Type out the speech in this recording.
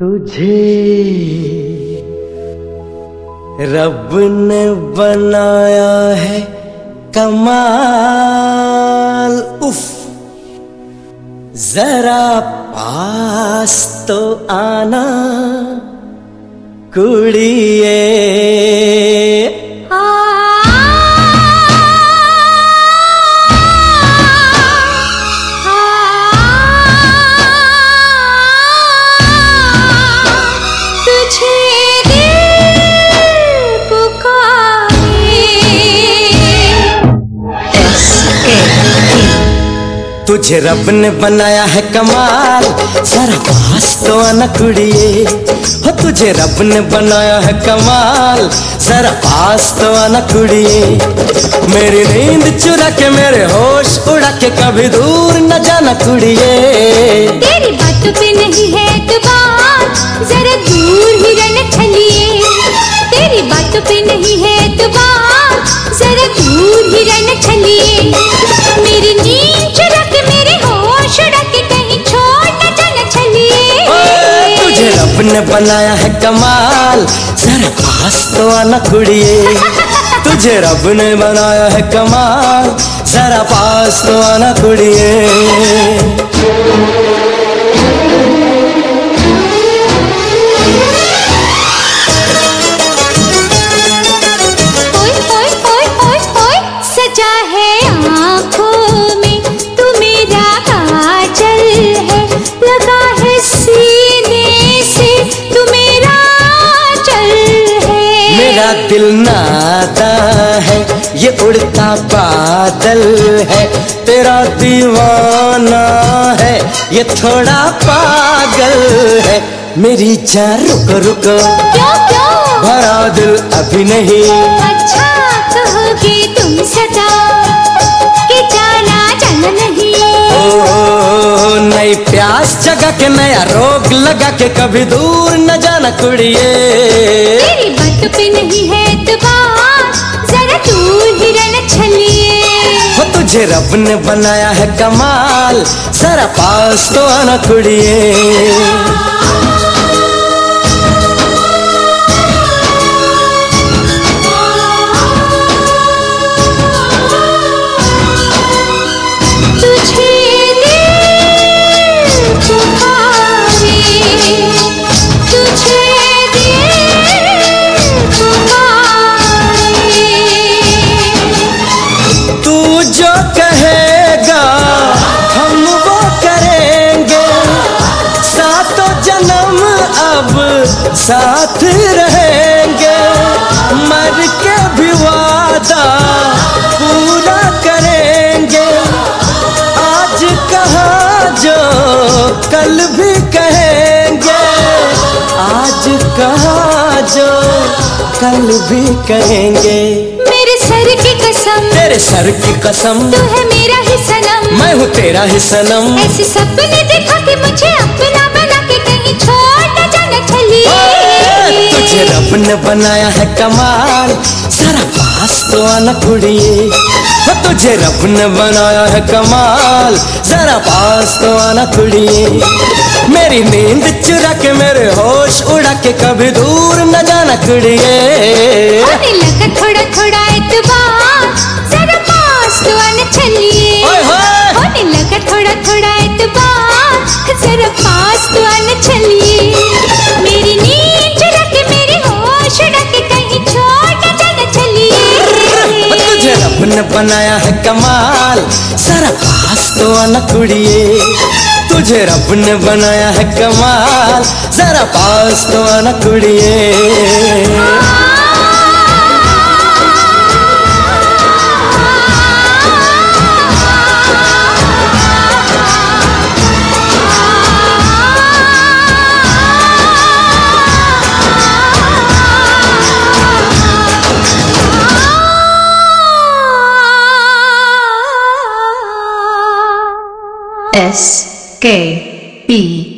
तुझे रब ने बनाया है कमाल। उफ, जरा पास तो आना कुड़िए। तुझे रब ने बनाया है कमाल, जरा पास तो आना कुड़िए। हो तुझे रब ने बनाया है कमाल, जरा पास तो आना कुड़िए। मेरी नींद चुरा के मेरे होश उड़ा के कभी दूर न जाना कुड़िए। तेरी बातों पे नहीं है एतबार, जरा दूर ही रहना छलिए। तेरी बातों पे नहीं है एतबार, जरा दूर ही रहना छलिए। मेरी नींद चुरा के मेरे होश उड़ा के कहीं छोड़ न जाना छलिए। तुझे रब ने बनाया है कमाल, जरा पास तो आना कुड़िए। तुझे रब ने बनाया है कमाल, जरा पास तो आना कुड़िए। दिल नाता है ये उड़ता बादल है, तेरा दीवाना है ये थोड़ा पागल है। मेरी जान रुको रुको, क्यों क्यों भरा दिल अभी नहीं। अच्छा कहोगे तुम सदा कि जाना जाना नहीं। ओ नई प्यास जगा के नया रोग लगा के कभी दूर न जाना कुड़िए। तेरी बातों पे नहीं है एतबार, जरा दूर ही रहना छलिए। हो तुझे रब ने बनाया है कमाल, जरा पास तो आना कुड़िए। साथ रहेंगे, मर के भी वादा पूरा करेंगे। आज कहा जो कल भी कहेंगे, आज कहा जो कल भी कहेंगे। मेरे सर की कसम, तेरे सर की कसम, तू है मेरा ही सनम, मैं हूँ तेरा ही सनम। ऐसे सपने देखा कि मुझे अपना बना के कहीं छोड़ न जाना छलिए। तुझे रब ने बनाया है कमाल, जरा पास तो आना कुड़िए। हो तुझे रब ने बनाया है कमाल, जरा पास तो आना कुड़िए। मेरी नींद चुरा के मेरे होश उड़ा के कभी दूर न जाना कुड़िए। होने लगा थोड़ा थोड़ा एतबार, जरा पास तो आना छलिए। होने लगा थोड़ा थोड़ा एतबार, जरा पास तो आना छलिए। मेरी नींद चुरा के मेरे होश उड़ा के कहीं छोड़ न जाना छलिए। तुझे रब ने बनाया है कमाल, जरा पास तो आना कुड़िए। तुझे रब ने बनाया है कमाल, जरा पास तो आना कुड़िए। SKP